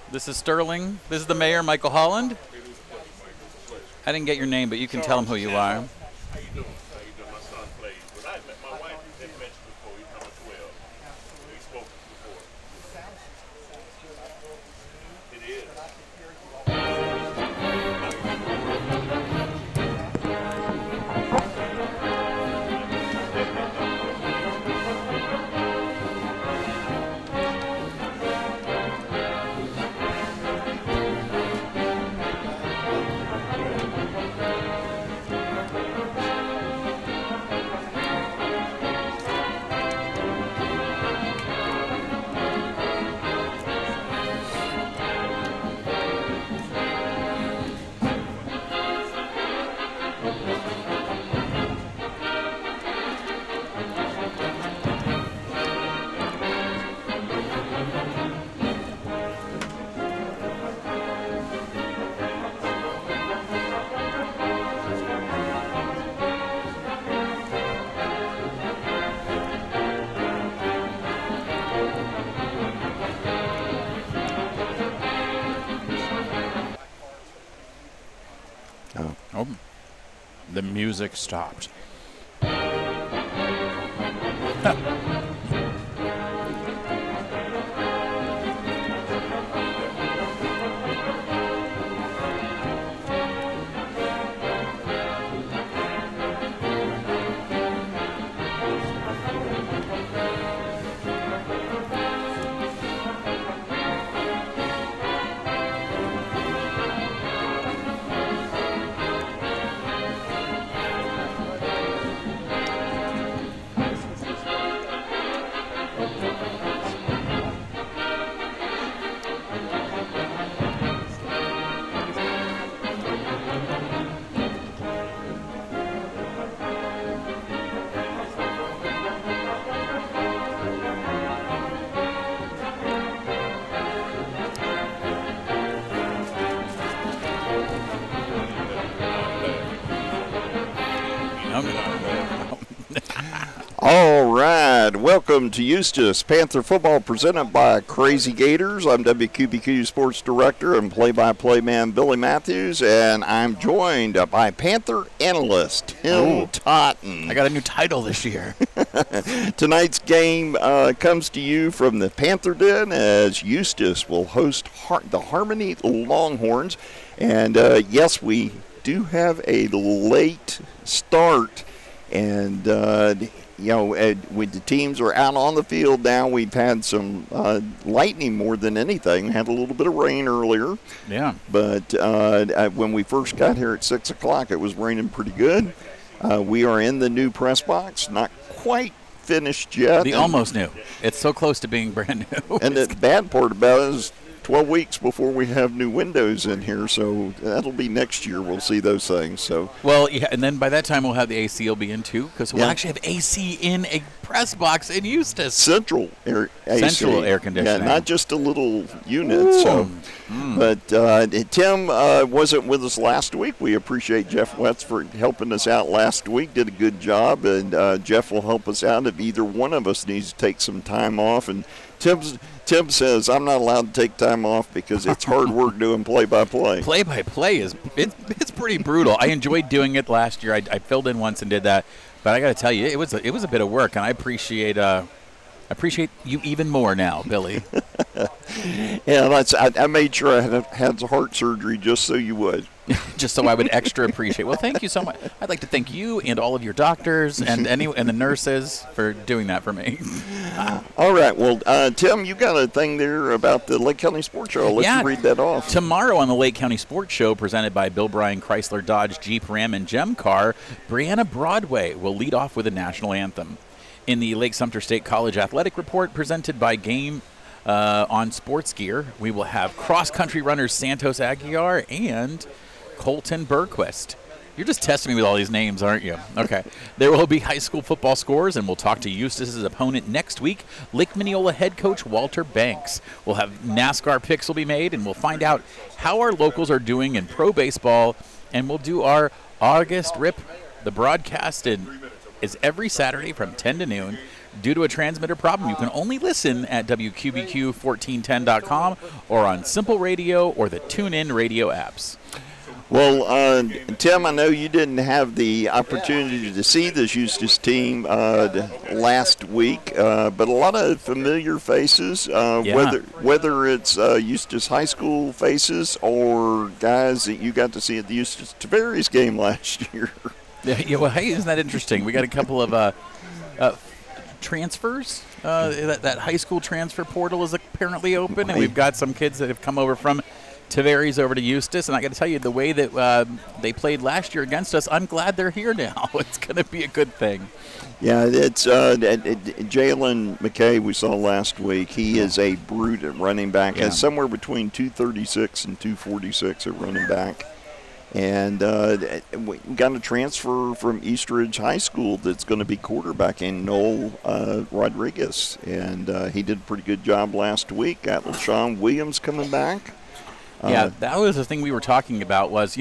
This is Sterling. This is the mayor, Michael Holland. I didn't get your name, but you can tell him who you are. How you doing? How you doing? My son plays, but my wife had mentioned before he's number 12. We spoke before. It is. Oh, the music stopped. All right, welcome to Eustis Panther Football presented by Crazy Gators. I'm WQBQ Sports Director and play-by-play man Billy Matthews, and I'm joined by Panther analyst Tim Totten. I got a new title this year. Tonight's game comes to you from the Panther Den as Eustis will host the Harmony Longhorns. And yes, we do have a late start, and when the teams are out on the field now, we've had some lightning more than anything. Had a little bit of rain earlier. Yeah. But when we first got here at 6 o'clock, it was raining pretty good. We are in the new press box, not quite finished yet. Almost new. It's so close to being brand new. And the bad part about it is 12 weeks before we have new windows in here, so that'll be next year we'll see those things. So well, yeah, and then by that time we'll have the AC will be in too, because we'll actually have AC in a press box in Eustis. Central air AC. Central air conditioning. Yeah, not just a little unit. So, but Tim wasn't with us last week. We appreciate Jeff Wetz for helping us out last week. Did a good job, and Jeff will help us out if either one of us needs to take some time off. And Tim says I'm not allowed to take time off because it's hard work doing play-by-play. Play-by-play it's pretty brutal. I enjoyed doing it last year. I filled in once and did that, but I got to tell you, it was a bit of work, and I appreciate you even more now, Billy. Yeah, I made sure I had heart surgery just so you would. Just so I would extra appreciate. Well, thank you so much. I'd like to thank you and all of your doctors and the nurses for doing that for me. All right. Well, Tim, you got a thing there about the Lake County Sports Show. I'll let you read that off. Tomorrow on the Lake County Sports Show, presented by Bill Bryan Chrysler Dodge Jeep Ram and Gem Car, Brianna Broadway will lead off with a national anthem. In the Lake Sumter State College Athletic Report, presented by Game on Sports Gear, we will have cross-country runners Santos Aguiar and Colton Berquist. You're just testing me with all these names, aren't you? Okay. There will be high school football scores, and we'll talk to Eustis' opponent next week, Lake Mineola head coach Walter Banks. We'll have NASCAR picks will be made, and we'll find out how our locals are doing in pro baseball, and we'll do our August Rip. The broadcast is every Saturday from 10 to noon. due to a transmitter problem. You can only listen at WQBQ1410.com or on Simple Radio or the TuneIn radio apps. Well, Tim, I know you didn't have the opportunity to see this Eustis team last week, but a lot of familiar faces, whether it's Eustis High School faces or guys that you got to see at the Eustis Tavares game last year. Yeah, well, hey, isn't that interesting? We got a couple of transfers. That high school transfer portal is apparently open, and we've got some kids that have come over from Tavares over to Eustis, and I got to tell you, the way that they played last year against us, I'm glad they're here now. It's going to be a good thing. Yeah, it's Jalen McKay we saw last week. He is a brute at running back. Has somewhere between 236 and 246 at running back. And we got a transfer from Eastridge High School that's going to be quarterbacking, Noel Rodriguez. And he did a pretty good job last week. Got LaShawn Williams coming back. Yeah, that was the thing we were talking about was,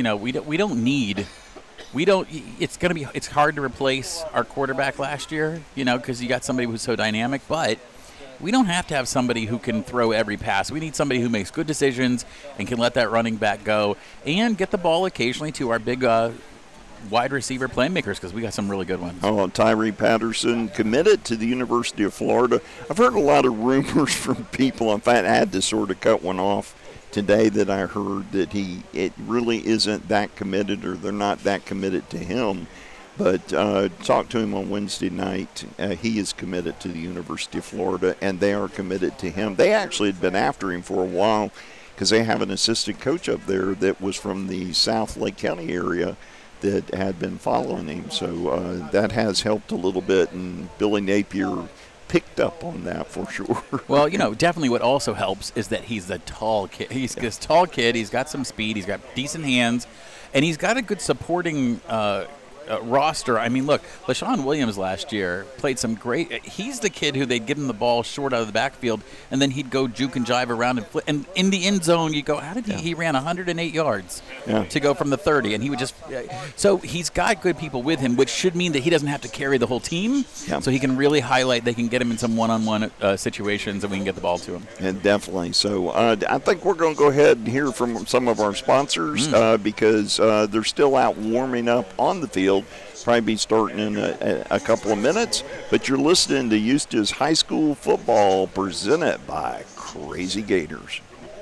it's hard to replace our quarterback last year, because you got somebody who's so dynamic, but we don't have to have somebody who can throw every pass. We need somebody who makes good decisions and can let that running back go and get the ball occasionally to our big wide receiver playmakers, because we got some really good ones. Oh, Tyree Patterson committed to the University of Florida. I've heard a lot of rumors from people. In fact, I had to sort of cut one off today that I heard that it really isn't that committed, or they're not that committed to him. But talked to him on Wednesday night. He is committed to the University of Florida, and they are committed to him. They actually had been after him for a while because they have an assistant coach up there that was from the South Lake County area that had been following him. So that has helped a little bit, and Billy Napier picked up on that for sure. Well, definitely what also helps is that he's a tall kid. He's this tall kid. He's got some speed. He's got decent hands, and he's got a good supporting roster. I mean, look, LaShawn Williams last year played some great. He's the kid who they'd give him the ball short out of the backfield, and then he'd go juke and jive around and flip. And in the end zone, you go, how did he ran 108 yards to go from the 30, and he would just. So he's got good people with him, which should mean that he doesn't have to carry the whole team. Yeah. So he can really highlight. They can get him in some one-on-one situations, and we can get the ball to him. And definitely. So I think we're going to go ahead and hear from some of our sponsors because they're still out warming up on the field. Probably be starting in a couple of minutes, but you're listening to Eustis High School football presented by Crazy Gators.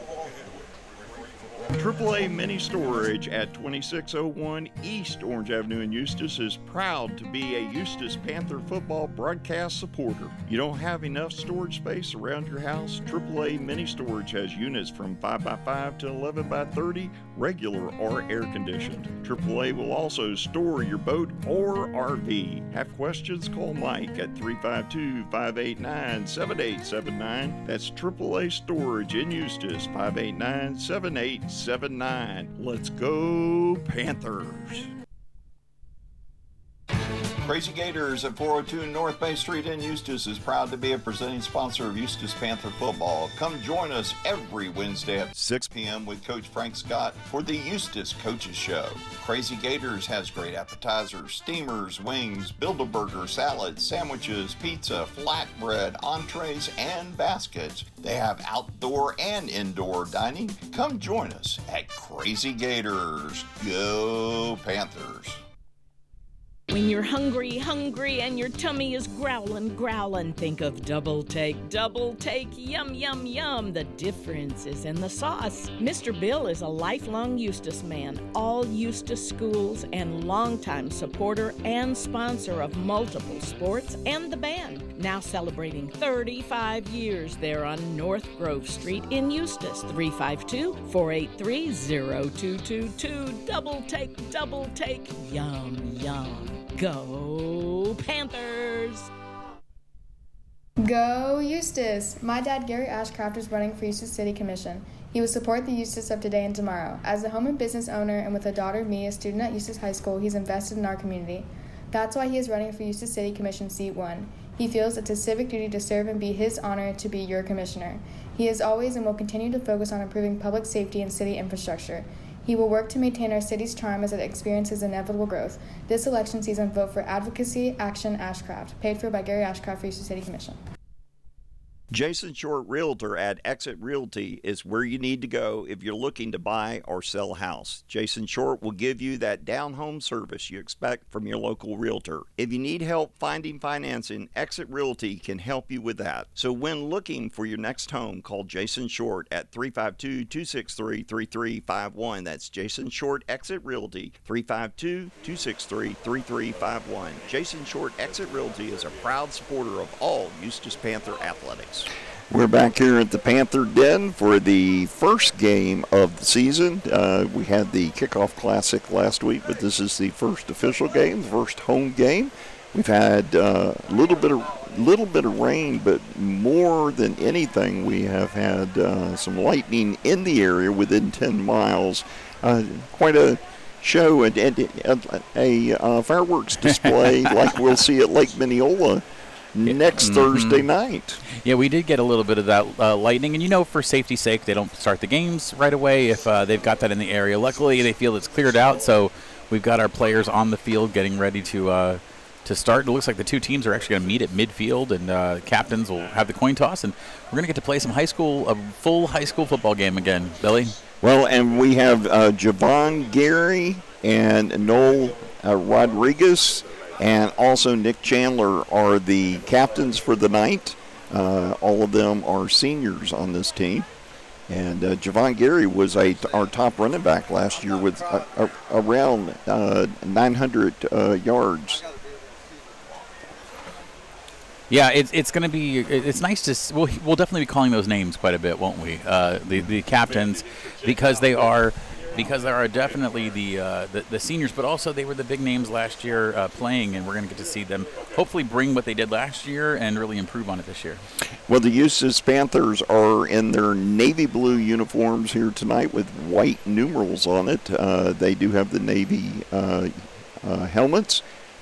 AAA Mini Storage at 2601 East Orange Avenue in Eustis is proud to be a Eustis Panther football broadcast supporter. You don't have enough storage space around your house? AAA Mini Storage has units from 5x5 to 11x30, regular or air-conditioned. AAA will also store your boat or RV. Have questions? Call Mike at 352-589-7879. That's AAA Storage in Eustis, 589-7879. Let's go, Panthers. Crazy Gators at 402 North Bay Street in Eustis is proud to be a presenting sponsor of Eustis Panther football. Come join us every Wednesday at 6 p.m. with Coach Frank Scott for the Eustis Coaches Show. Crazy Gators has great appetizers, steamers, wings, Build-A-Burger, salads, sandwiches, pizza, flatbread, entrees, and baskets. They have outdoor and indoor dining. Come join us at Crazy Gators. Go Panthers. When you're hungry, and your tummy is growling, think of Double Take, yum, yum, yum. The difference is in the sauce. Mr. Bill is a lifelong Eustis man, all Eustis schools, and longtime supporter and sponsor of multiple sports and the band. Now celebrating 35 years there on North Grove Street in Eustis, 352-483-0222. Double Take, yum, yum. Go Panthers! Go Eustis! My dad, Gary Ashcraft, is running for Eustis City Commission. He will support the Eustis of today and tomorrow. As a home and business owner and with a daughter, me, a student at Eustis High School, he's invested in our community. That's why he is running for Eustis City Commission Seat 1. He feels it's a civic duty to serve and be his honor to be your commissioner. He has always and will continue to focus on improving public safety and city infrastructure. He will work to maintain our city's charm as it experiences inevitable growth. This election season, vote for Advocacy Action Ashcraft, paid for by Gary Ashcraft for Eustis City Commission. Jason Short, Realtor at Exit Realty, is where you need to go if you're looking to buy or sell a house. Jason Short will give you that down home service you expect from your local realtor. If you need help finding financing, Exit Realty can help you with that. So when looking for your next home, call Jason Short at 352-263-3351. That's Jason Short, Exit Realty, 352-263-3351. Jason Short, Exit Realty is a proud supporter of all Eustis Panther athletics. We're back here at the Panther Den for the first game of the season. We had the Kickoff Classic last week, but this is the first official game, the first home game. We've had a little bit of rain, but more than anything, we have had some lightning in the area within 10 miles. Quite a show and a fireworks display like we'll see at Lake Minneola next Thursday night. Yeah, we did get a little bit of that lightning, and for safety's sake, they don't start the games right away if they've got that in the area. Luckily, they feel it's cleared out, so we've got our players on the field getting ready to start. It looks like the two teams are actually going to meet at midfield, and captains will have the coin toss, and we're going to get to play a full high school football game again, Billy. Well, and we have Javon Gary and Noel Rodriguez and also Nick Chandler are the captains for the night. All of them are seniors on this team. And Javon Gary was our top running back last year with around 900 yards. Yeah, it's going to be. It's nice to. We'll definitely be calling those names quite a bit, won't we? The captains, because they are definitely the seniors, but also they were the big names last year playing, and we're going to get to see them hopefully bring what they did last year and really improve on it this year. Well, the Eustis Panthers are in their navy blue uniforms here tonight with white numerals on it. They do have the navy helmets.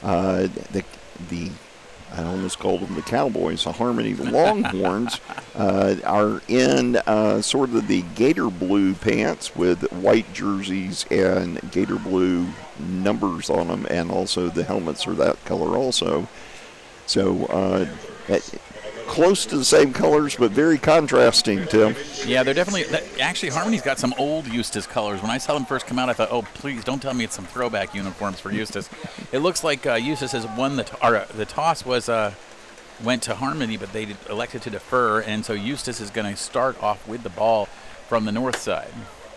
I almost called them the Cowboys, the Harmony Longhorns, are in sort of the gator blue pants with white jerseys and gator blue numbers on them, and also the helmets are that color also. So close to the same colors, but very contrasting, Tim. Yeah, they're definitely actually Harmony's got some old Eustis colors. When I saw them first come out, I thought, oh, please don't tell me it's some throwback uniforms for Eustis. It looks like Eustis has won the toss went to Harmony, but they elected to defer, and so Eustis is going to start off with the ball from the north side.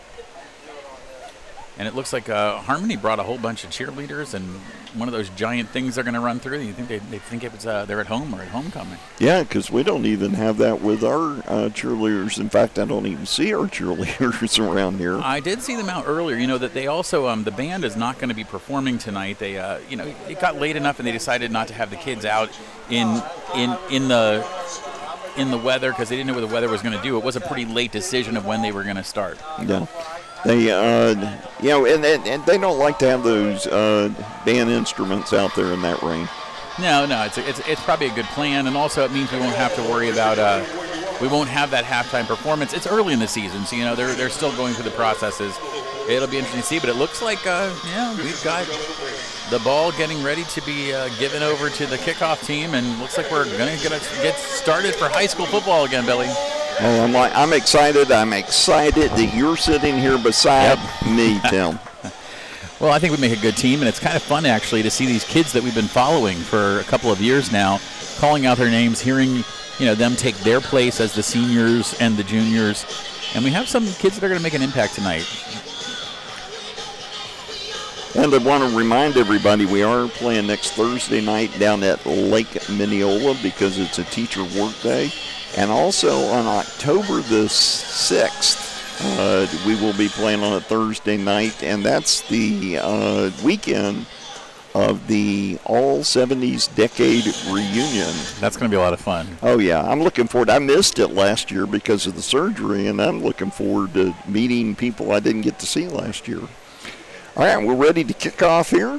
And it looks like Harmony brought a whole bunch of cheerleaders and one of those giant things they're going to run through. You think they think it's they're at home or at homecoming? Yeah, because we don't even have that with our cheerleaders. In fact, I don't even see our cheerleaders around here. I did see them out earlier. That they also the band is not going to be performing tonight. They it got late enough and they decided not to have the kids out in the weather because they didn't know what the weather was going to do. It was a pretty late decision of when they were going to start. Yeah. They, and they don't like to have those band instruments out there in that rain. No, it's probably a good plan, and also it means we won't have to worry about we won't have that halftime performance. It's early in the season, so they're still going through the processes. It'll be interesting to see, but it looks like we've got the ball getting ready to be given over to the kickoff team, and looks like we're going to get started for high school football again, Billy. Well, I'm excited. I'm excited that you're sitting here beside me, Tim. Well, I think we make a good team, and it's kind of fun, actually, to see these kids that we've been following for a couple of years now, calling out their names, hearing them take their place as the seniors and the juniors. And we have some kids that are going to make an impact tonight. And I want to remind everybody we are playing next Thursday night down at Lake Minneola because it's a teacher work day. And also on October the 6th, we will be playing on a Thursday night, and that's the weekend of the All 70s Decade Reunion. That's going to be a lot of fun. Oh, yeah. I'm looking forward. I missed it last year because of the surgery, and I'm looking forward to meeting people I didn't get to see last year. All right, we're ready to kick off here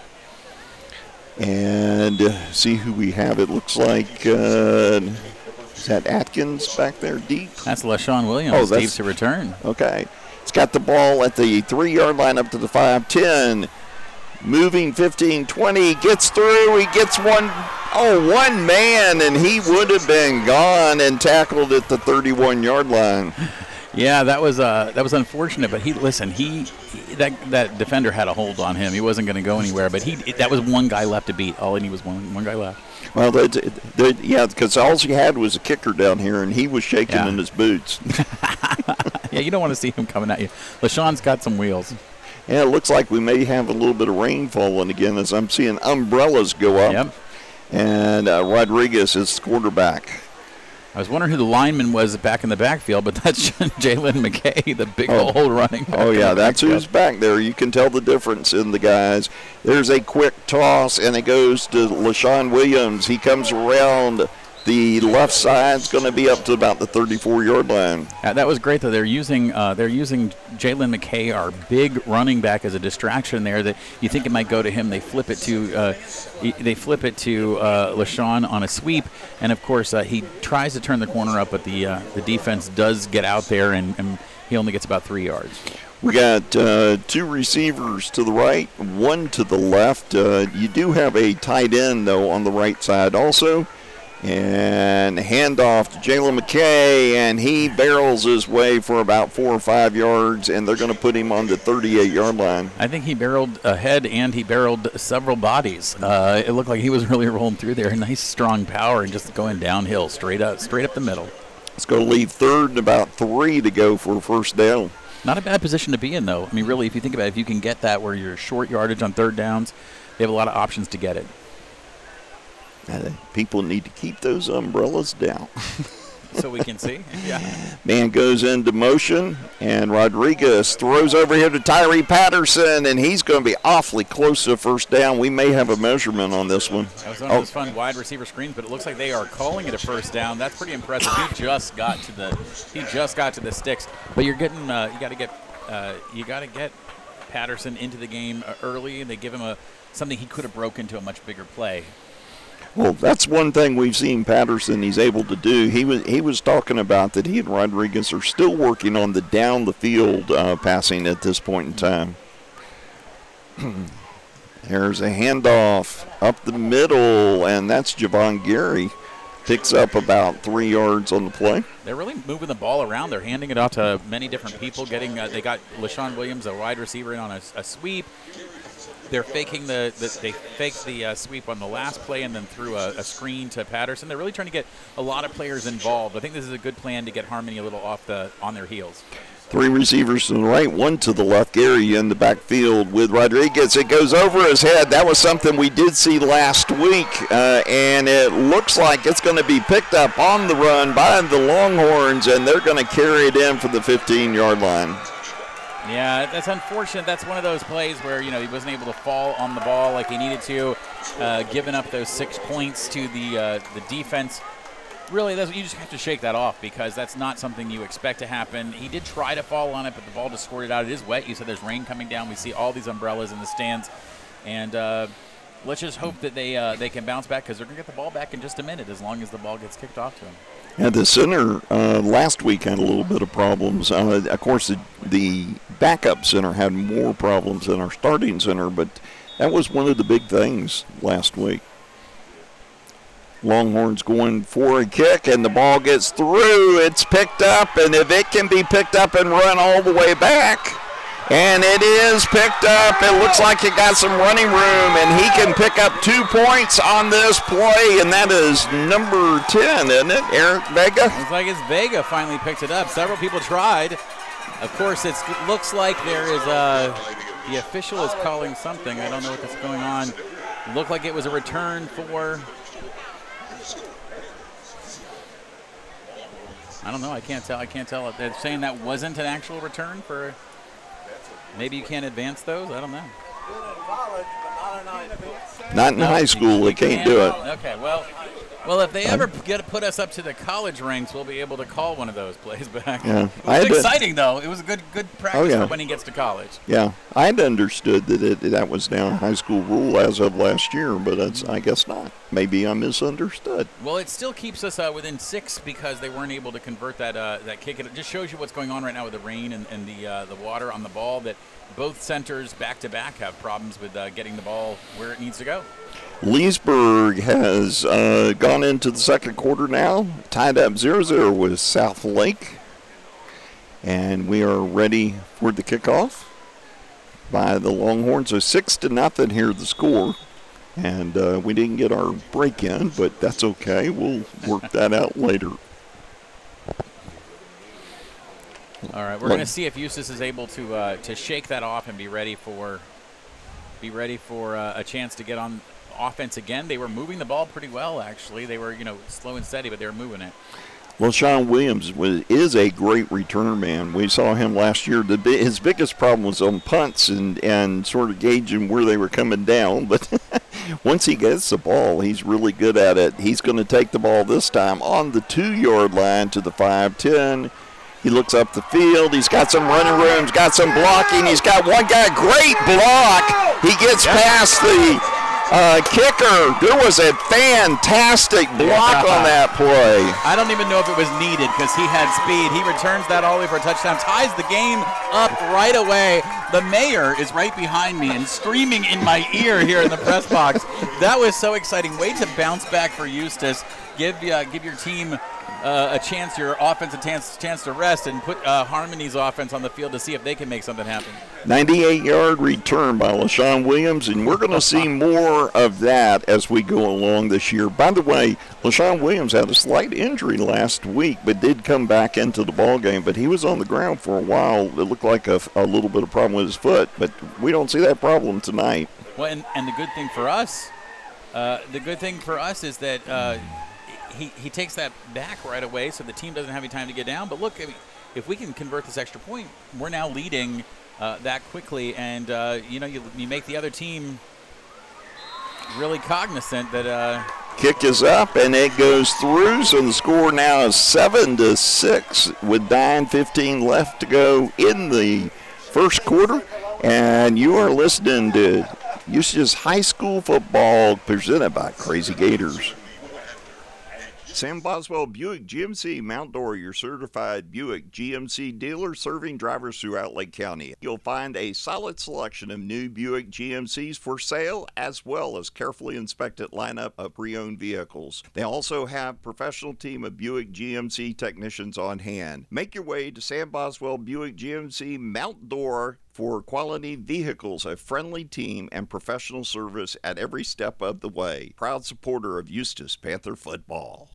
and see who we have. It looks like Is that Atkins back there deep? That's LaShawn Williams. Oh, that's deep to return. Okay. He's got the ball at the 3-yard line up to the 5-10. Moving 15-20. Gets through. He gets one man, and he would have been gone and tackled at the 31-yard line. Yeah, that was unfortunate. But that defender had a hold on him. He wasn't going to go anywhere. But that was one guy left to beat. All he needed was one guy left. Well, because all he had was a kicker down here, and he was shaking in his boots. Yeah, you don't want to see him coming at you. LaShawn's got some wheels. Yeah, it looks like we may have a little bit of rain falling again as I'm seeing umbrellas go up. Yep. And Rodriguez is the quarterback. I was wondering who the lineman was back in the backfield, but that's Jalen McKay, the big old running back. Oh, yeah, that's who's back there. You can tell the difference in the guys. There's a quick toss, and it goes to LaShawn Williams. He comes around the left side. It's going to be up to about the 34-yard line. That was great, though. They're using Jalen McKay, our big running back, as a distraction there. That you think it might go to him. They flip it to LaShawn on a sweep, and of course he tries to turn the corner up, but the defense does get out there, and he only gets about 3 yards. We got 2 receivers to the right, 1 to the left. You do have a tight end, though, on the right side also. And handoff to Jalen McKay, and he barrels his way for about 4 or 5 yards, and they're going to put him on the 38-yard line. I think he barreled ahead, and he barreled several bodies. It looked like he was really rolling through there. Nice, strong power, and just going downhill, straight up the middle. It's going to leave third and about 3 to go for a first down. Not a bad position to be in, though. I mean, really, if you think about it, if you can get that where you're short yardage on third downs, they have a lot of options to get it. People need to keep those umbrellas down. So we can see. Yeah. Man goes into motion, and Rodriguez throws over here to Tyree Patterson, and he's going to be awfully close to first down. We may have a measurement on this one. That was one of those fun wide receiver screens, but it looks like they are calling it a first down. That's pretty impressive. He just got to the sticks. But you're getting you got to get Patterson into the game early, and they give him something he could have broken to a much bigger play. Well, that's one thing we've seen Patterson he's able to do. He was talking about that he and Rodriguez are still working on the down the field passing at this point in time. There's a handoff up the middle, and that's Javon Gary. Picks up about 3 yards on the play. They're really moving the ball around. They're handing it off to many different people. They got LaShawn Williams, a wide receiver, in on a sweep. They're faking the sweep on the last play and then threw a screen to Patterson. They're really trying to get a lot of players involved. I think this is a good plan to get Harmony a little on their heels. 3 receivers to the right, 1 to the left. Gary in the backfield with Rodriguez. It goes over his head. That was something we did see last week, and it looks like it's going to be picked up on the run by the Longhorns, and they're going to carry it in for the 15-yard line. Yeah, that's unfortunate. That's one of those plays where, he wasn't able to fall on the ball like he needed to, giving up those 6 points to the defense. Really, you just have to shake that off because that's not something you expect to happen. He did try to fall on it, but the ball just squirted out. It is wet. You said there's rain coming down. We see all these umbrellas in the stands. And let's just hope that they can bounce back because they're going to get the ball back in just a minute as long as the ball gets kicked off to them. And the center last week had a little bit of problems. Of course, the backup center had more problems than our starting center, but that was one of the big things last week. Longhorns going for a kick, and the ball gets through. It's picked up, and if it can be picked up and run all the way back, and it is picked up. It looks like it got some running room, and he can pick up 2 points on this play, and that is number 10, isn't it, Eric Vega? Looks like it's Vega finally picked it up. Several people tried. Of course, it looks like there is the official is calling something. I don't know what's going on. It looked like it was a return for... I don't know. I can't tell. They're saying that wasn't an actual return for... Maybe you can't advance those? I don't know. Not in high school. They can't do it. Okay, well, Well, if they ever put us up to the college ranks, we'll be able to call one of those plays back. Yeah. It was exciting, though. It was a good practice for when he gets to college. Yeah, I'd understood that was now a high school rule as of last year, but I guess not. Maybe I misunderstood. Well, it still keeps us within 6 because they weren't able to convert that kick. It just shows you what's going on right now with the rain and the water on the ball, that both centers back-to-back have problems with getting the ball where it needs to go. Leesburg has gone into the second quarter now, tied up 0-0 with South Lake. And we are ready for the kickoff by the Longhorns. So 6-0 here, the score. And we didn't get our break in, but that's okay. We'll work that out later. All right, we're going to see if Eustis is able to shake that off and be ready for a chance to get on offense again. They were moving the ball pretty well, actually. They were, slow and steady, but they were moving it. Well, Sean Williams is a great return man. We saw him last year. His biggest problem was on punts and sort of gauging where they were coming down. But once he gets the ball, he's really good at it. He's going to take the ball this time on the 2-yard line to the 5-10. He looks up the field. He's got some running rooms, got some blocking. He's got one guy, great block. He gets past the kicker. There was a fantastic block on that play. I don't even know if it was needed because he had speed. He returns that all the way for a touchdown, ties the game up right away. The mayor is right behind me and screaming in my ear here in the press box. That was so exciting. Way to bounce back for Eustis. Give your team a chance, your offense a chance to rest, and put Harmony's offense on the field to see if they can make something happen. 98-yard return by LaShawn Williams, and we're going to see more of that as we go along this year. By the way, LaShawn Williams had a slight injury last week, but did come back into the ball game. But he was on the ground for a while. It looked like a little bit of problem with his foot, but we don't see that problem tonight. Well, and the good thing for us, is that he takes that back right away, so the team doesn't have any time to get down. But look, I mean, if we can convert this extra point, we're now leading that quickly, and you make the other team really cognizant that. Kick is up, and it goes through, so the score now is 7-6 with 9:15 left to go in the first quarter. And you are listening to Eustis High School football presented by Crazy Gators. Sam Boswell Buick GMC Mount Dora, your certified Buick GMC dealer serving drivers throughout Lake County. You'll find a solid selection of new Buick GMCs for sale, as well as carefully inspected lineup of pre-owned vehicles. They also have a professional team of Buick GMC technicians on hand. Make your way to Sam Boswell Buick GMC Mount Dora for quality vehicles, a friendly team, and professional service at every step of the way. Proud supporter of Eustis Panther football.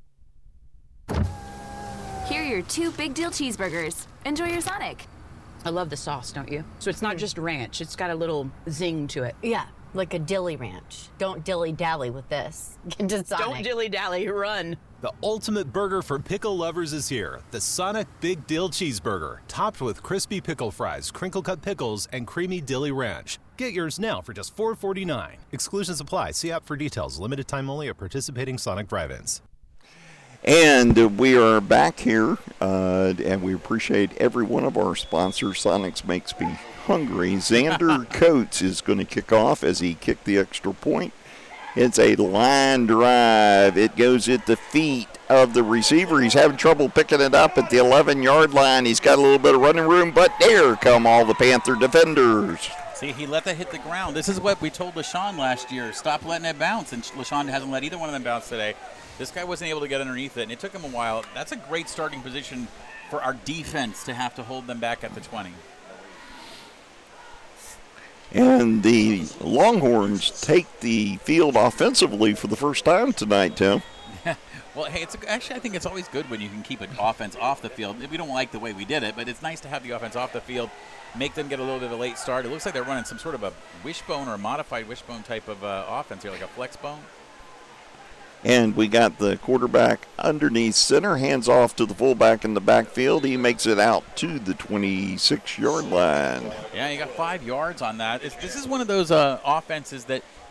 Here are your 2 big deal cheeseburgers. Enjoy your Sonic. I love the sauce, don't you? So it's not just ranch, it's got a little zing to it. Yeah, like a dilly ranch. Don't dilly-dally with this. Get to Sonic. Don't dilly-dally, run. The ultimate burger for pickle lovers is here. The Sonic Big Dill Cheeseburger, topped with crispy pickle fries, crinkle-cut pickles, and creamy dilly ranch. Get yours now for just $4.49. Exclusions apply. See app for details. Limited time only at participating Sonic drive-ins. And we are back here, and we appreciate every one of our sponsors. Sonics makes me hungry. Xander Coates is going to kick off as he kicked the extra point. It's a line drive. It goes at the feet of the receiver. He's having trouble picking it up at the 11-yard line. He's got a little bit of running room, but there come all the Panther defenders. See, he let that hit the ground. This is what we told LaShawn last year. Stop letting it bounce, and LaShawn hasn't let either one of them bounce today. This guy wasn't able to get underneath it, and it took him a while. That's a great starting position for our defense to have to hold them back at the 20. And the Longhorns take the field offensively for the first time tonight, Tim. Well, hey, I think it's always good when you can keep an offense off the field. We don't like the way we did it, but it's nice to have the offense off the field, make them get a little bit of a late start. It looks like they're running some sort of a wishbone or a modified wishbone type of offense here, like a flex bone. And we got the quarterback underneath center, hands off to the fullback in the backfield. He makes it out to the 26-yard line. Yeah, you got 5 yards on that. This is one of those offenses that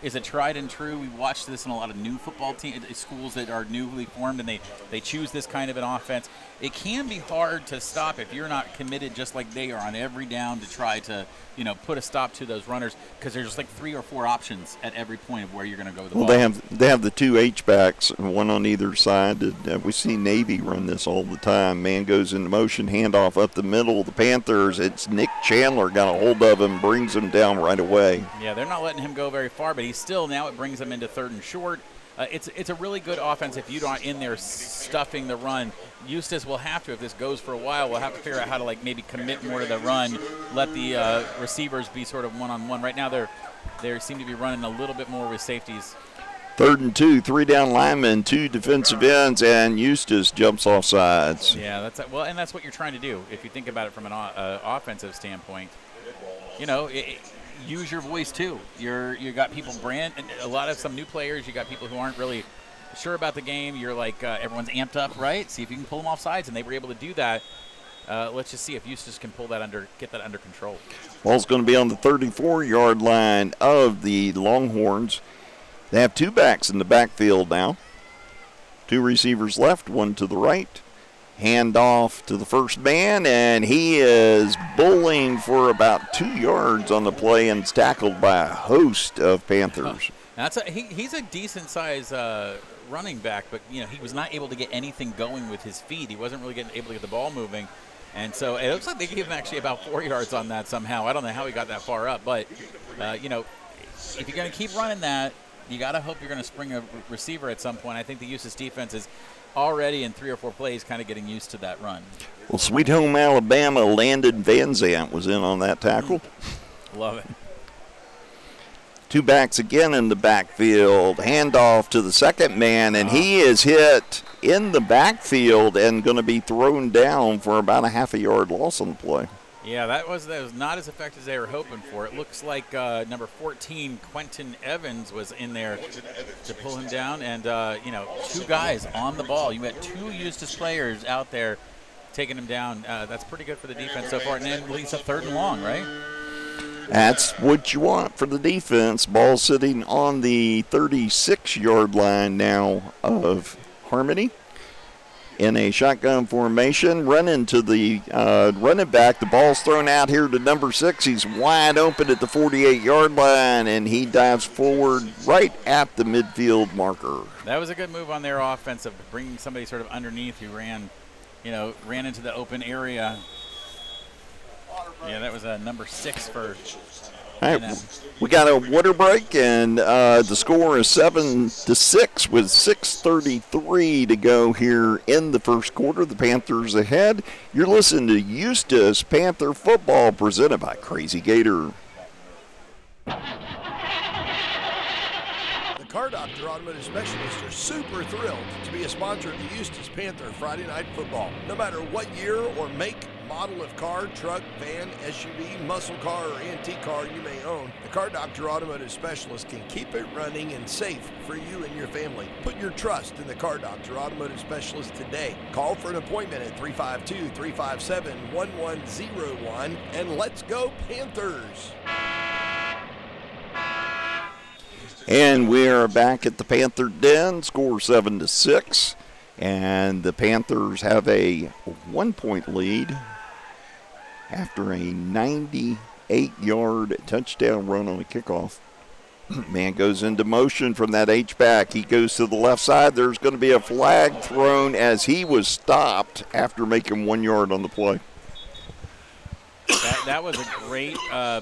is a tried and true. We watched this in a lot of new football schools that are newly formed, and they choose this kind of an offense. It can be hard to stop if you're not committed just like they are on every down to try to, put a stop to those runners, because there's just like 3 or 4 options at every point of where you're going to go with the ball. They have the 2 H-backs, one on either side. We see Navy run this all the time. Man goes into motion, handoff up the middle. The Panthers, it's Nick Chandler got a hold of him, brings him down right away. Yeah, they're not letting him go very far, but now it brings him into 3rd and short. It's a really good offense if you're not in there stuffing the run. Eustis will have to, if this goes for a while, we'll have to figure out how to maybe commit more to the run, let the receivers be sort of one-on-one. Right now they seem to be running a little bit more with safeties. 3rd and 2, 3 down linemen, 2 defensive ends, and Eustis jumps off sides. Yeah, that's what you're trying to do if you think about it from an offensive standpoint. Use your voice too. You got people some new players. You got people who aren't really sure about the game. You're everyone's amped up, right? See if you can pull them off sides, and they were able to do that. Let's just see if Eustis can get that under control. Ball's going to be on the 34-yard line of the Longhorns. They have 2 backs in the backfield now. 2 receivers left, 1 to the right. Hand off to the first man, and he is bowling for about 2 yards on the play, and is tackled by a host of Panthers. He's a decent size running back, but he was not able to get anything going with his feet. He wasn't really able to get the ball moving, and so it looks like they gave him actually about 4 yards on that somehow. I don't know how he got that far up, but if you're going to keep running that, you got to hope you're going to spring a receiver at some point. I think the Eustis defense is already in 3 or 4 plays kind of getting used to that run. Well, Sweet Home Alabama, Landon Van Zant was in on that tackle. Love it. 2 backs again in the backfield. Handoff to the second man, and he is hit in the backfield and going to be thrown down for about a half a yard loss on the play. Yeah, that was not as effective as they were hoping for. It looks like number 14, Quentin Evans, was in there to pull him down. And, 2 guys on the ball. You had 2 Eustis players out there taking him down. That's pretty good for the defense so far. And then leads up 3rd and long, right? That's what you want for the defense. Ball sitting on the 36-yard line now of Harmony. In a shotgun formation, running to the running back. The ball's thrown out here to number 6. He's wide open at the 48-yard line, and he dives forward right at the midfield marker. That was a good move on their offense of bringing somebody sort of underneath who ran into the open area. Yeah, that was a number 6 for. All right, we got a water break, and the score is 7-6 with 6:33 to go here in the first quarter. The Panthers ahead. You're listening to Eustis Panther football presented by Crazy Gator. The Car Doctor Automotive Specialists are super thrilled to be a sponsor of the Eustis Panther Friday Night Football. No matter what year or make, model of car, truck, van, SUV, muscle car, or antique car you may own, the Car Doctor Automotive Specialist can keep it running and safe for you and your family. Put your trust in the Car Doctor Automotive Specialist today. Call for an appointment at 352-357-1101, and let's go Panthers! And we are back at the Panther Den, score 7-6, and the Panthers have a 1-point lead after a 98-yard touchdown run on a kickoff. Man goes into motion from that H-back. He goes to the left side. There's going to be a flag thrown as he was stopped after making 1 yard on the play. That was a great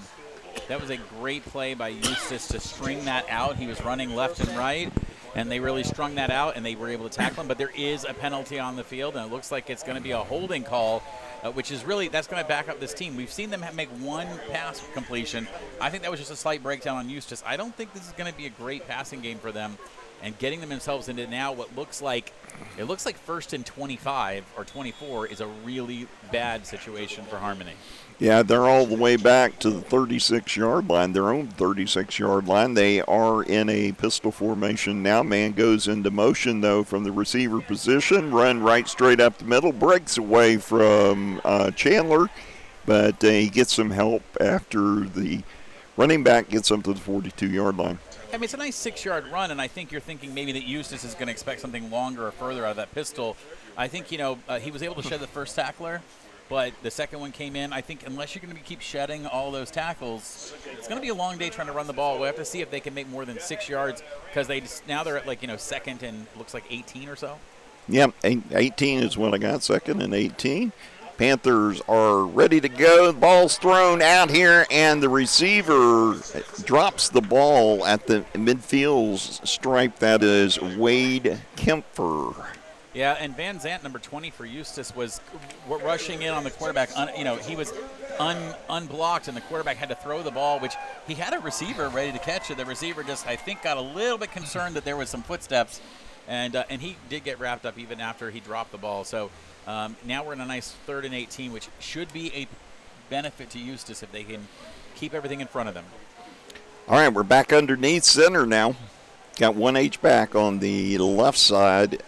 play by Eustis to string that out. He was running left and right, and they really strung that out, and they were able to tackle him. But there is a penalty on the field, and it looks like it's going to be a holding call, which is really, that's going to back up this team. We've seen them make 1 pass completion. I think that was just a slight breakdown on Eustis. I don't think this is going to be a great passing game for them, and getting themselves into now what looks like, it looks like 1st and 25 or 24 is a really bad situation for Harmony. Yeah, they're all the way back to the 36-yard line, their own 36-yard line. They are in a pistol formation now. Man goes into motion, though, from the receiver position. Run right straight up the middle. Breaks away from Chandler, but he gets some help after the running back gets up to the 42-yard line. I mean, it's a nice 6-yard run, and I think you're thinking maybe that Eustis is going to expect something longer or further out of that pistol. I think, he was able to shed the first tackler, but the second one came in. I think unless you're going to keep shedding all those tackles, it's going to be a long day trying to run the ball. We'll have to see if they can make more than 6 yards, because now they're at second and looks like 18 or so. Yeah, 18 is what I got, second and 18. Panthers are ready to go. The ball's thrown out here, and the receiver drops the ball at the midfield stripe. That is Wade Kempfer. Yeah, and Van Zant, number 20 for Eustis, was rushing in on the quarterback. He was unblocked, and the quarterback had to throw the ball, which he had a receiver ready to catch it. The receiver just, I think, got a little bit concerned that there was some footsteps, and he did get wrapped up even after he dropped the ball. So now we're in a nice 3rd and 18, which should be a benefit to Eustis if they can keep everything in front of them. All right, we're back underneath center now. Got one H-back on the left side,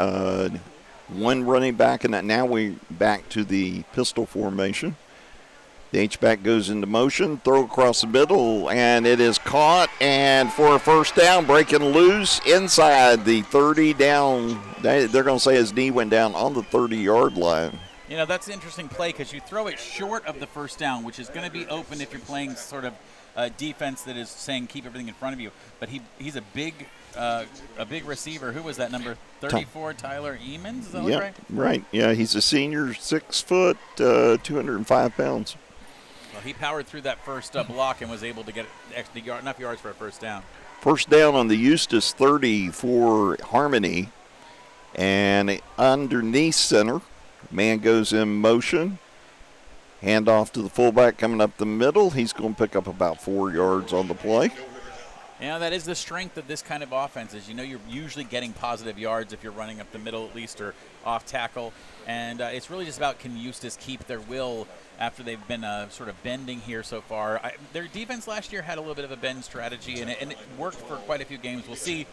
one running back, and now we're back to the pistol formation. The H-back goes into motion, throw across the middle, and it is caught, and for a first down, breaking loose inside the 30 down. They're going to say his knee went down on the 30-yard line. That's an interesting play because you throw it short of the first down, which is going to be open if you're playing sort of defense that is saying keep everything in front of you. But he's a big receiver. Who was that, number 34, Tyler Emons? Is that right? Right. Yeah, he's a senior, 6 foot, 205 pounds. Well, he powered through that first block and was able to get enough yards for a first down. First down on the Eustis 30 for Harmony. And underneath center, man goes in motion. Handoff to the fullback coming up the middle. He's going to pick up about 4 yards on the play. That is the strength of this kind of offense, is you're usually getting positive yards if you're running up the middle at least or off tackle. And it's really just about, can Eustis keep their will after they've been sort of bending here so far. Their defense last year had a little bit of a bend strategy, and it worked for quite a few games. We'll see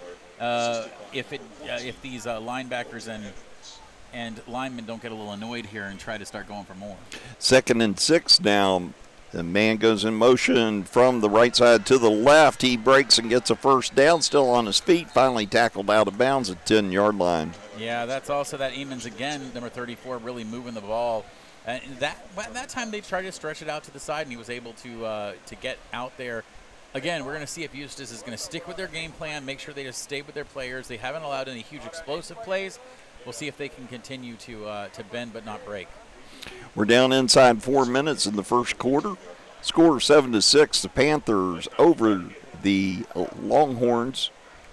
if these linebackers and linemen don't get a little annoyed here and try to start going for more. 2nd and 6 now. The man goes in motion from the right side to the left. He breaks and gets a first down, still on his feet, finally tackled out of bounds at 10-yard line. Yeah, that's also that Emons again, number 34, really moving the ball. And that time they tried to stretch it out to the side, and he was able to get out there. Again, we're going to see if Eustis is going to stick with their game plan, make sure they just stay with their players. They haven't allowed any huge explosive plays. We'll see if they can continue to bend but not break. We're down inside 4 minutes in the first quarter. Score 7-6. The Panthers over the Longhorns.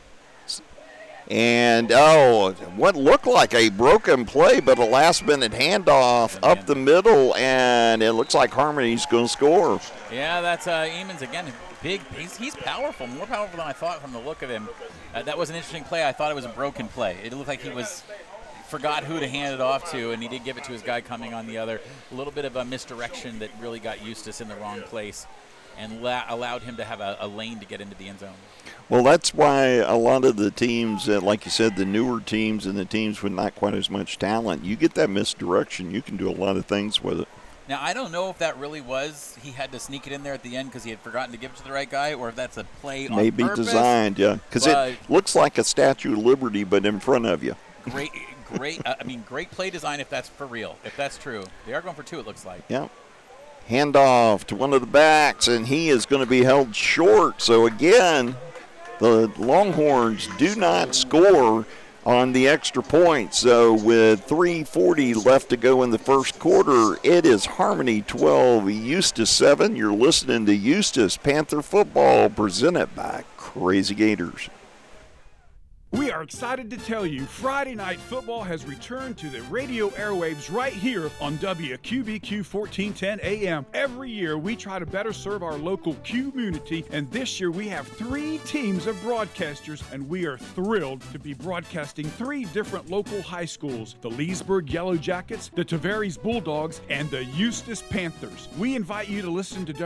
And, what looked like a broken play, but a last-minute handoff up the middle, and it looks like Harmony's going to score. Yeah, that's Emons again. Big. He's powerful, more powerful than I thought from the look of him. That was an interesting play. I thought it was a broken play. It looked like he forgot who to hand it off to, and he did give it to his guy coming on the other. A little bit of a misdirection that really got Eustis in the wrong place and allowed him to have a lane to get into the end zone. Well, that's why a lot of the teams, like you said, the newer teams and the teams with not quite as much talent, you get that misdirection, you can do a lot of things with it. Now, I don't know if that really was he had to sneak it in there at the end because he had forgotten to give it to the right guy, or if that's a play on maybe purpose. Designed, yeah, because it looks like a Statue of Liberty, but in front of you. Great play design if that's for real, if that's true. They are going for 2, it looks like. Yeah. Handoff to one of the backs, and he is going to be held short. So, again, the Longhorns do not score on the extra point. So, with 3:40 left to go in the first quarter, it is Harmony 12, Eustis 7. You're listening to Eustis Panther Football presented by Crazy Gators. We are excited to tell you Friday Night Football has returned to the radio airwaves right here on WQBQ 1410 AM. Every year we try to better serve our local community, and this year we have 3 teams of broadcasters, and we are thrilled to be broadcasting 3 different local high schools: the Leesburg Yellow Jackets, the Tavares Bulldogs, and the Eustis Panthers. We invite you to listen to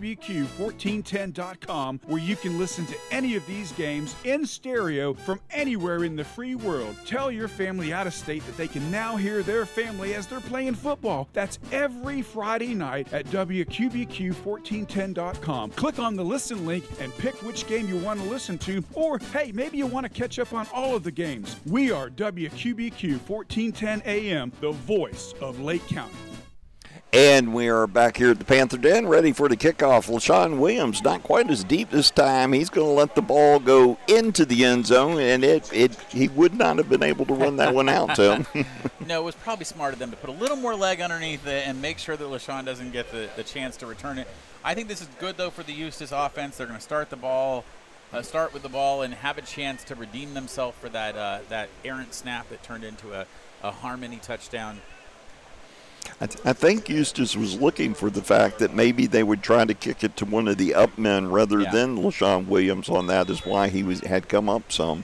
WQBQ1410.com, where you can listen to any of these games in stereo from any anywhere in the free world. Tell your family out of state that they can now hear their family as they're playing football. That's every Friday night at WQBQ1410.com. Click on the listen link and pick which game you want to listen to, or hey, maybe you want to catch up on all of the games. We are WQBQ 1410 AM, the voice of Lake County. And we are back here at the Panther Den, ready for the kickoff. LaShawn Williams, not quite as deep this time. He's going to let the ball go into the end zone, and he would not have been able to run that one out to him. No, it was probably smart of them to put a little more leg underneath it and make sure that LaShawn doesn't get the chance to return it. I think this is good, though, for the Eustis offense. They're going to start with the ball and have a chance to redeem themselves for that errant snap that turned into a Harmony touchdown. I think Eustis was looking for the fact that maybe they would try to kick it to one of the up men rather than LaShawn Williams on that, is why he had come up some.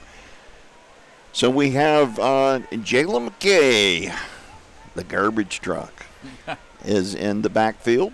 So we have Jalen McKay, the garbage truck, is in the backfield.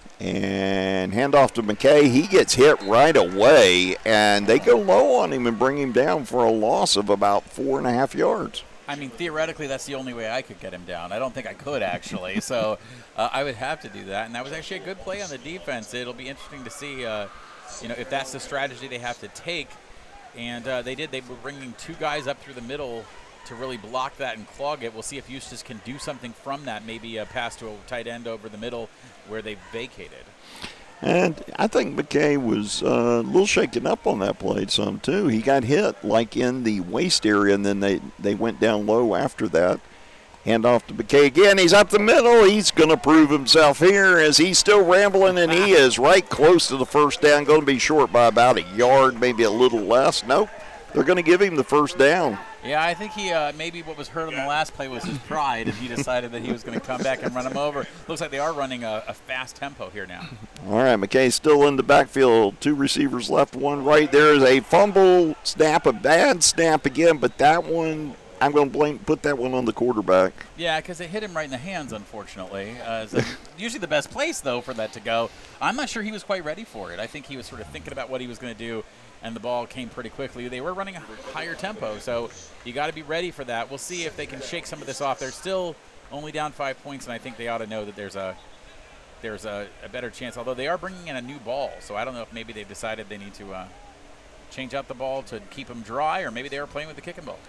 And handoff to McKay. He gets hit right away, and they go low on him and bring him down for a loss of about 4.5 yards. I mean, theoretically, that's the only way I could get him down. I don't think I could, actually. So I would have to do that. And that was actually a good play on the defense. It'll be interesting to see, if that's the strategy they have to take. And they did. They were bringing two guys up through the middle to really block that and clog it. We'll see if Eustis can do something from that, maybe a pass to a tight end over the middle where they vacated. And I think McKay was a little shaken up on that play some, too. He got hit, like, in the waist area, and then they went down low after that. Hand off to McKay again. He's up the middle. He's going to prove himself here as he's still rambling, and he is right close to the first down. Going to be short by about a yard, maybe a little less. Nope. They're going to give him the first down. Yeah, I think he maybe what was hurt on the last play was his pride, and he decided that he was going to come back and run him over. Looks like they are running a fast tempo here now. All right, McKay still in the backfield. Two receivers left, one right. There is a fumble snap, a bad snap again, but that one, I'm going to put that one on the quarterback. Yeah, because it hit him right in the hands, unfortunately. Usually the best place, though, for that to go. I'm not sure he was quite ready for it. I think he was sort of thinking about what he was going to do, and the ball came pretty quickly. They were running a higher tempo, so you got to be ready for that. We'll see if they can shake some of this off. They're still only down 5 points, and I think they ought to know that there's a better chance, although they are bringing in a new ball, so I don't know if maybe they've decided they need to change out the ball to keep them dry, or maybe they were playing with the kicking ball.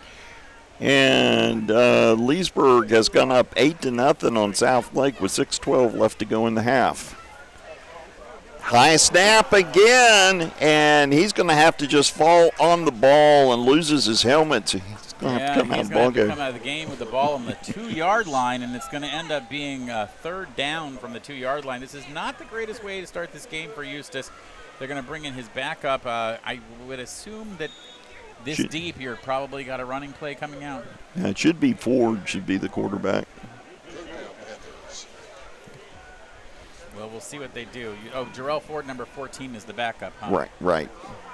And Leesburg has gone up 8-0 on South Lake with 6:12 left to go in the half. High snap again, and he's going to have to just fall on the ball and loses his helmet. So he's going to have to come out of the ball game. Come out of the game with the ball on the 2-yard line, and it's going to end up being a third down from the 2-yard line. This is not the greatest way to start this game for Eustis. They're going to bring in his backup. I would assume that this deep, you're probably got a running play coming out. Yeah, it should be Ford, should be the quarterback. Well, we'll see what they do. Jarrell Ford, number 14, is the backup, huh? Right.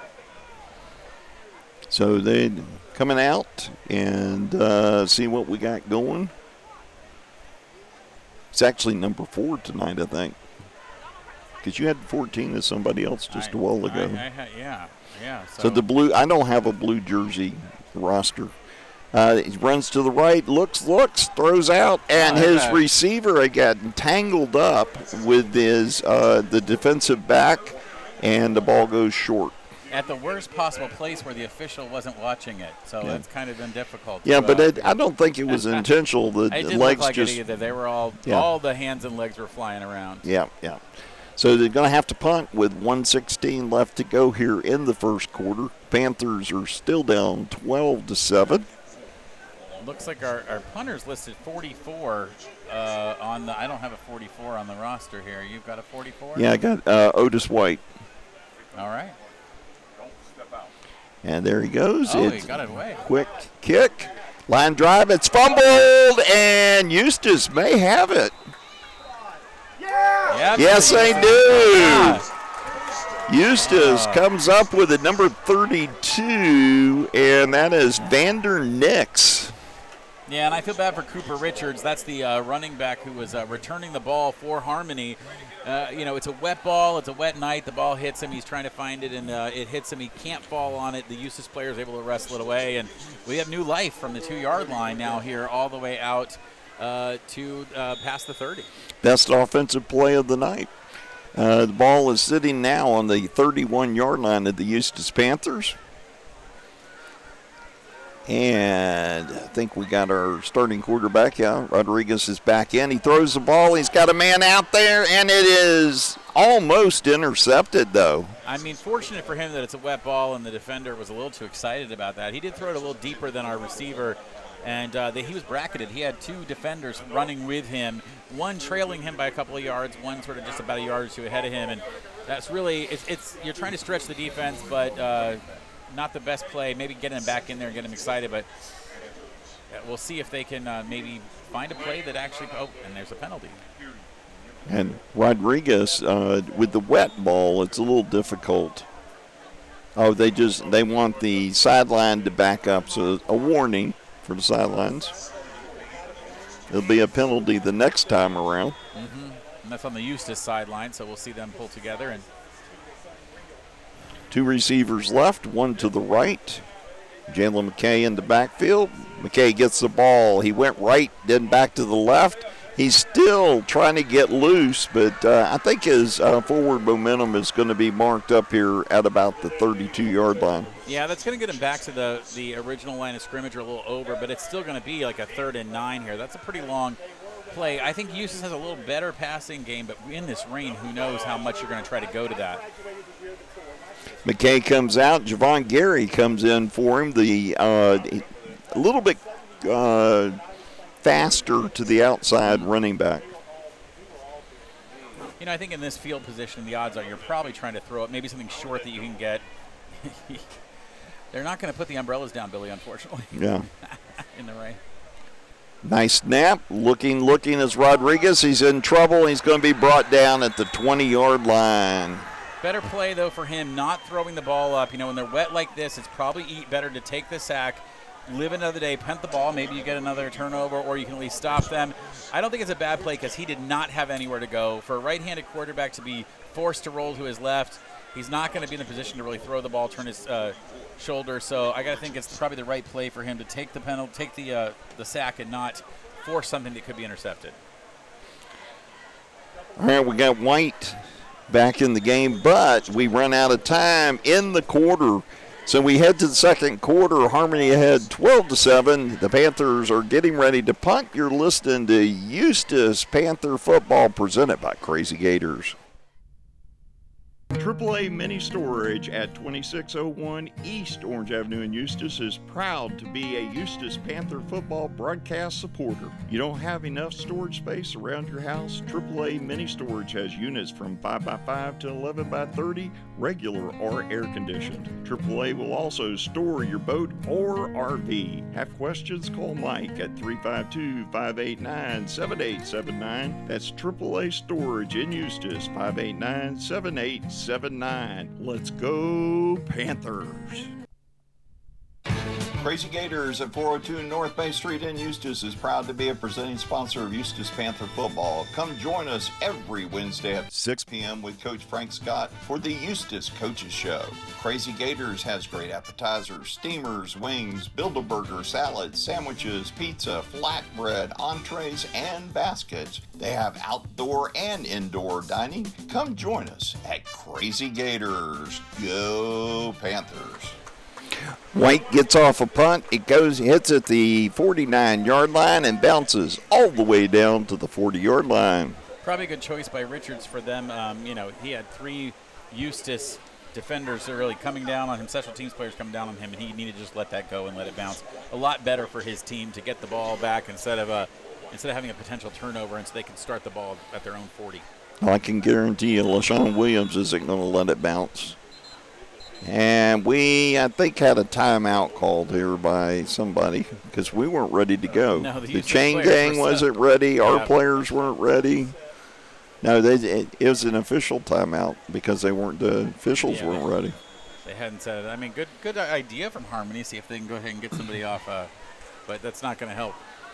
So they're coming out and see what we got going. It's actually number 4 tonight, I think. Because you had 14 as somebody else just a while ago. Yeah. So the blue, I don't have a blue jersey roster. He runs to the right, looks, throws out, and his receiver got tangled up with his the defensive back, and the ball goes short. At the worst possible place where the official wasn't watching it, so that's kind of been difficult. Yeah, but I don't think it was intentional. The it didn't legs look like just it either. They were all the hands and legs were flying around. Yeah. So they're going to have to punt with 1:16 left to go here in the first quarter. Panthers are still down 12-7. Looks like our punter's listed 44 on the. I don't have a 44 on the roster here. You've got a 44? Yeah, I got Otis White. All right. And there he goes. He got it away. Quick kick. Line drive. It's fumbled, and Eustis may have it. Yes, they do. Eustis comes up with a number 32, and that is Vander Nix. Yeah, and I feel bad for Cooper Richards. That's the running back who was returning the ball for Harmony. It's a wet ball. It's a wet night. The ball hits him. He's trying to find it, and it hits him. He can't fall on it. The Eustis player is able to wrestle it away, and we have new life from the 2-yard line now here all the way out to past the 30. Best offensive play of the night. The ball is sitting now on the 31-yard line of the Eustis Panthers. And I think we got our starting quarterback. Yeah, Rodriguez is back in. He throws the ball. He's got a man out there, and it is almost intercepted, though. I mean, fortunate for him that it's a wet ball, and the defender was a little too excited about that. He did throw it a little deeper than our receiver, and he was bracketed. He had 2 defenders running with him, one trailing him by a couple of yards, one sort of just about a yard or 2 ahead of him. And that's really it's you're trying to stretch the defense, but not the best play. Maybe getting him back in there and get him excited, but we'll see if they can maybe find a play that actually – oh, and there's a penalty. And Rodriguez, with the wet ball, it's a little difficult. Oh, they want the sideline to back up, so a warning for the sidelines. There'll be a penalty the next time around. Mm-hmm. And that's on the Eustis sideline, so we'll see them pull together. And 2 receivers left, one to the right. Jalen McKay in the backfield. McKay gets the ball. He went right, then back to the left. He's still trying to get loose, but I think his forward momentum is going to be marked up here at about the 32-yard line. Yeah, that's going to get him back to the original line of scrimmage or a little over, but it's still going to be like a 3rd and 9 here. That's a pretty long play. I think Eustis has a little better passing game, but in this rain, who knows how much you're going to try to go to that. McKay comes out. Javon Gary comes in for him. A little bit faster to the outside running back. I think in this field position, the odds are you're probably trying to throw it, maybe something short that you can get. They're not going to put the umbrellas down, Billy, unfortunately. Yeah. In the rain. Nice snap. Looking as Rodriguez. He's in trouble. He's going to be brought down at the 20-yard line. Better play, though, for him not throwing the ball up. When they're wet like this, it's probably better to take the sack, live another day, punt the ball. Maybe you get another turnover, or you can at least stop them. I don't think it's a bad play because he did not have anywhere to go. For a right-handed quarterback to be forced to roll to his left, he's not going to be in the position to really throw the ball, turn his shoulder. So I got to think it's probably the right play for him to take the penalty, take the sack, and not force something that could be intercepted. All right, we got White back in the game, but we run out of time in the quarter. So we head to the second quarter. Harmony ahead 12-7. The Panthers are getting ready to punt. You're listening to Eustis Panther Football presented by Crazy Gators. AAA Mini Storage at 2601 East Orange Avenue in Eustis is proud to be a Eustis Panther football broadcast supporter. You don't have enough storage space around your house? AAA Mini Storage has units from 5x5 to 11x30, regular or air-conditioned. AAA will also store your boat or RV. Have questions? Call Mike at 352-589-7879. That's AAA Storage in Eustis, 589-7879. Let's go Panthers. Crazy Gators at 402 North Bay Street in Eustis is proud to be a presenting sponsor of Eustis Panther Football. Come join us every Wednesday at 6 p.m. with Coach Frank Scott for the Eustis Coaches Show. Crazy Gators has great appetizers, steamers, wings, Build-A-Burger, salads, sandwiches, pizza, flatbread, entrees, and baskets. They have outdoor and indoor dining. Come join us at Crazy Gators. Go Panthers. White gets off a punt. It hits at the 49-yard line and bounces all the way down to the 40-yard line. Probably a good choice by Richards for them. He had 3 Eustis defenders that are really coming down on him, special teams players coming down on him, and he needed to just let that go and let it bounce. A lot better for his team to get the ball back instead of having a potential turnover, and so they can start the ball at their own 40. I can guarantee you LaShawn Williams isn't going to let it bounce. And I think, had a timeout called here by somebody because we weren't ready to go. No, the chain gang wasn't ready. Yeah. Our players weren't ready. No, it was an official timeout because the officials weren't ready. They hadn't said it. I mean, good idea from Harmony. See if they can go ahead and get somebody off, but that's not going to help.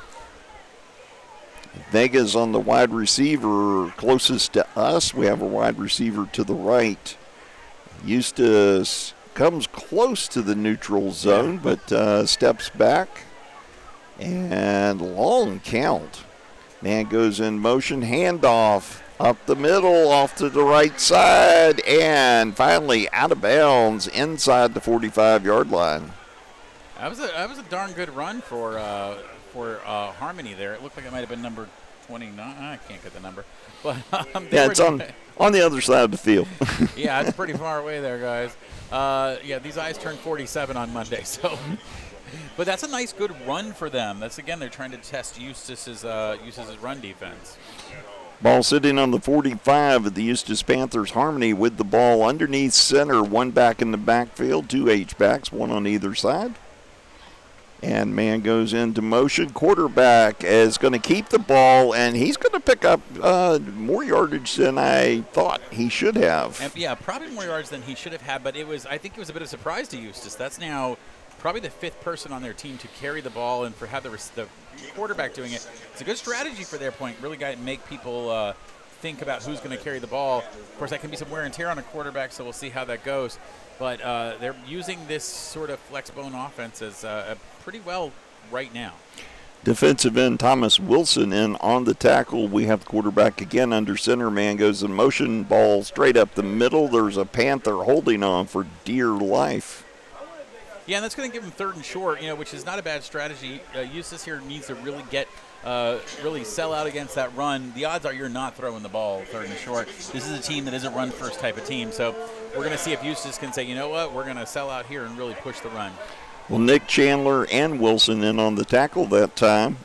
Vega's on the wide receiver closest to us. We have a wide receiver to the right. Eustis comes close to the neutral zone, but steps back. And long count. Man goes in motion, handoff up the middle, off to the right side, and finally out of bounds inside the 45-yard line. That was a darn good run for Harmony there. It looked like it might have been number 29. I can't get the number, but it's on the other side of the field. Yeah, it's pretty far away there, guys. These eyes turned 47 on Monday, so. But that's a nice, good run for them. That's again, they're trying to test Eustis's run defense. Ball sitting on the 45 of the Eustis Panthers. Harmony with the ball underneath center. One back in the backfield, two H-backs, one on either side. And man goes into motion. Quarterback is going to keep the ball, and he's going to pick up more yardage than I thought he should have. And, probably more yards than he should have had, but I think it was a bit of a surprise to Eustis. That's now probably the fifth person on their team to carry the ball and for have the quarterback doing it. It's a good strategy for their point. Really got to make people think about who's going to carry the ball. Of course, that can be some wear and tear on a quarterback, so we'll see how that goes. But they're using this sort of flex bone offense as pretty well right now. Defensive end Thomas Wilson in on the tackle. We have the quarterback again under center. Man goes in motion, ball straight up the middle. There's a Panther holding on for dear life. Yeah, and that's going to give him third and short, which is not a bad strategy. Eustis here needs to really really sell out against that run. The odds are you're not throwing the ball third and short. This is a team that isn't run-first type of team, so we're going to see if Eustis can say, you know what, we're going to sell out here and really push the run. Well, Nick Chandler and Wilson in on the tackle that time.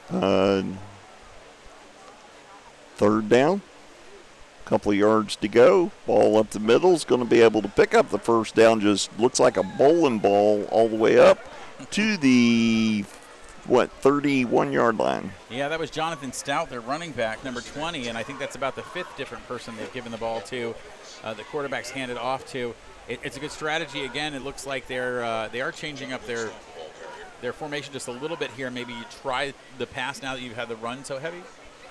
Third down. Couple of yards to go. Ball up the middle is going to be able to pick up the first down. Just looks like a bowling ball all the way up to the 31-yard line. Yeah, that was Jonathan Stout, their running back, number 20, and I think that's about the fifth different person they've given the ball to. The quarterback's handed off to. It's a good strategy. Again, it looks like they are changing up their formation just a little bit here. Maybe you try the pass now that you've had the run so heavy.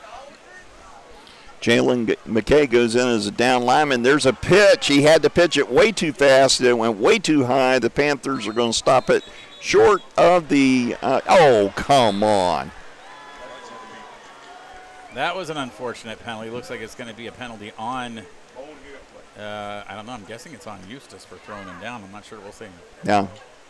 Jalen McKay goes in as a down lineman. There's a pitch. He had to pitch it way too fast. It went way too high. The Panthers are going to stop it short of the oh, come on. That was an unfortunate penalty. Looks like it's going to be a penalty on, I don't know, I'm guessing it's on Eustis for throwing him down. I'm not sure. We'll see. Yeah.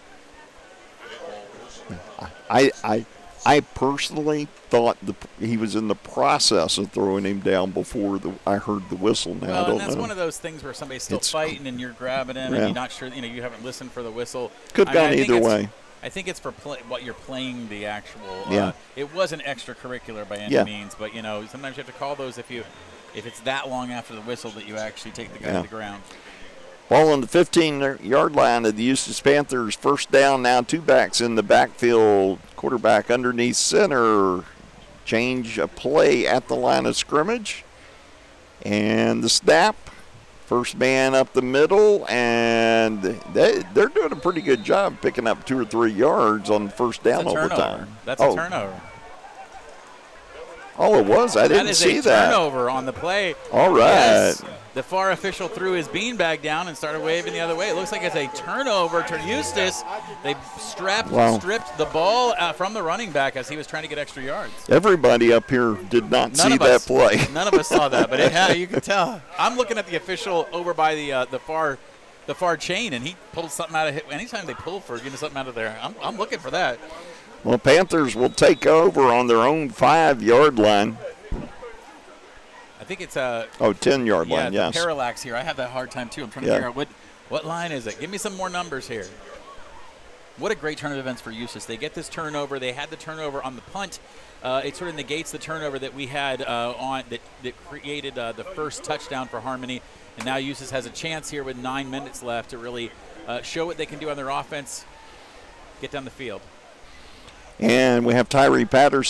I personally thought he was in the process of throwing him down before I heard the whistle. Now well, I don't and that's know. One of those things where somebody's still fighting and you're grabbing him and you're not sure. You haven't listened for the whistle. Could have gone either way. I think it's for what you're playing the actual. Yeah. It wasn't extracurricular by any means, but sometimes you have to call those if it's that long after the whistle that you actually take the guy to the ground. Ball on the 15-yard line of the Eustis Panthers. First down now, two backs in the backfield. Quarterback underneath center. Change of play at the line of scrimmage. And the snap. First man up the middle. And they're doing a pretty good job picking up 2 or 3 yards on the first down over time. That's a turnover. Oh, it was? I didn't see that. That is a turnover on the play. All right. Yes. The FAR official threw his beanbag down and started waving the other way. It looks like it's a turnover to Eustis. They stripped the ball from the running back as he was trying to get extra yards. Everybody up here did not see that play. None of us saw that, but you can tell. I'm looking at the official over by the far chain, and he pulled something out of it. Anytime they pull for getting something out of there, I'm looking for that. Well, Panthers will take over on their own 5-yard line. I think it's a 10-yard line, yes. Parallax here. I have that hard time too. I'm trying to figure out what line is it. Give me some more numbers here. What a great turn of events for Eustis. They get this turnover. They had the turnover on the punt. It sort of negates the turnover that we had that created the first touchdown for Harmony. And now Eustis has a chance here with 9 minutes left to really show what they can do on their offense, get down the field. And we have Tyree Patterson